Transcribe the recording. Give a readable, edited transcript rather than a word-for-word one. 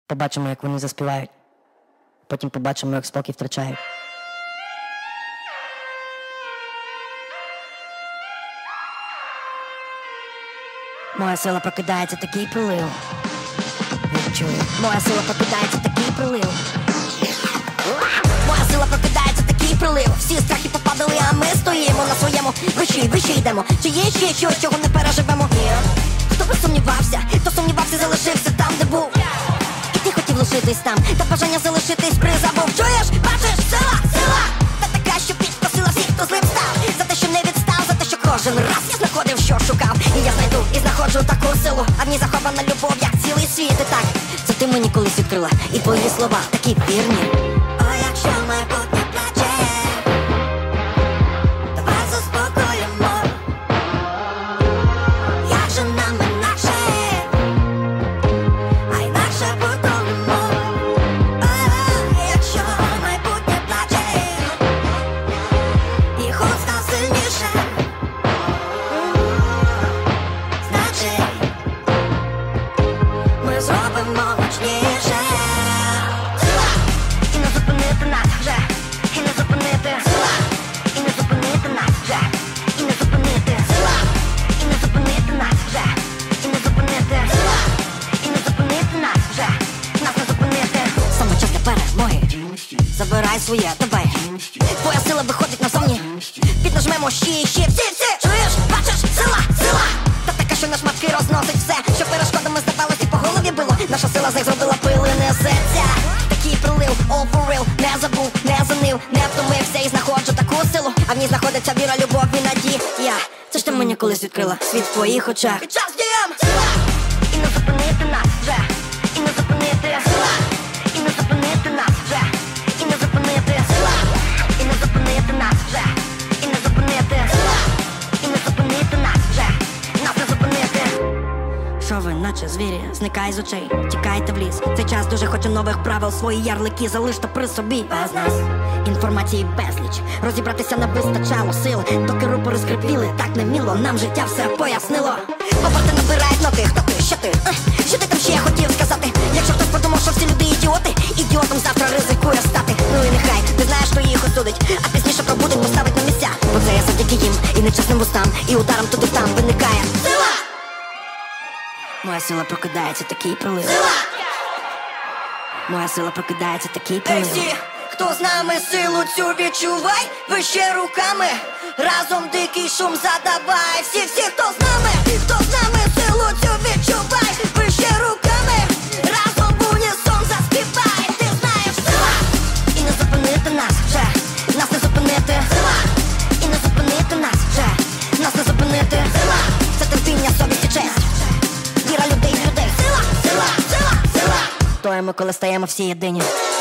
Побачимо, як вони заспівають. Потім побачимо, як спокій втрачають. Моя сила прокидається, такий прилив. Відчую. Моя сила прокидається, такий прилив. Моя сила прокидається, такий прилив. Всі страхи попадали, а ми стоїмо на своєму. Вище йдемо. Чи є ще щось, чого не переживемо? Ні. Хто би сумнівався, хто сумнівався, залишився там, де був. І ти хотів лишитись там, та бажання залишитись призабув. Чуєш? Бачиш? Сила! Та така, що підкосила всіх, хто злим став. За те, що не відстав, за те, що кожен раз я знаходив, що шукав. І я знайду, і знаходжу таку силу. А в ній захована любов, як цілий світ. І так, це ти мені колись відкрила. І твої слова такі вірні. О, якщо майбутнє плаче, давай заспокоїмо. Як же нам інакше, а інакше подумаємо. О, якщо майбутнє плаче, і холод став сильніше, значить, ми зробимо гучніше. Сила! І не зупинити нас вже, і не зупинити. Сила! І не зупинити нас вже, і не зупинити. Сила! І не зупинити нас вже, і не зупинити. Сила! І не зупинити нас вже, нас не зупинити. Саме час для перемоги. Забирай своє, давай. Твоя сила виходить назовні. Піднажмемо всі. Чуєш? Бачиш? Сила! Та така, що на шматки розносить все, що перешкодами здавалось і по голові било. Наша сила з них зробила пили, несеться. Такий прилив, all for real. Не забув, не занив, не втомився і знаходжу таку силу. А в ній знаходиться віра, любов і надія. Це ж ти мені колись відкрила світ в твоїх очах. Під час діям! Сила! І не зупинити нас вже, і не зупинити. Сила! І не зупинити нас вже, і не зупинити. Сила! І не зупинити нас вже, і не зупинити. Сила! І не зупинити нас вже, нас не зупинити. Що ви, наче звірі, зникай з очей, тікайте в ліс. Цей час дуже хоче нових правил, свої ярлики залиште при собі. Без нас інформації безліч, розібратися не вистачало сил. Доки рупори скрипіли, так неміло, нам життя все пояснило. Оберти набирають ноти, хто ти, що ти? Що ти там ще хотів сказати? Якщо хтось подумав, що всі люди ідіоти, ідіотом завтра ризикує стати. Ну і нехай, ти знаєш, хто їх осудить, а пізніше пробудить, поставить на місця. Бо це я завдяки їм, і нечесним вустам, і ударом туди там виникає сила! Моя сила прокидається, такий прилив. Сила! Моя сила прокидається, такий прилив. Всі, хто з нами силу цю відчувай, вище руками, разом дикий шум задавай. Всі, хто з нами силу цю відчувай, вище руками, разом в унісон заспівай. Ти знаєш, сила! І не зупинити нас вже, нас не зупинити. Сила! І не зупинити нас вже, нас не зупинити. Сила! Це терпіння, совість і честь. Віра людей в людей. Сила! То ми, коли стаємо всі єдині.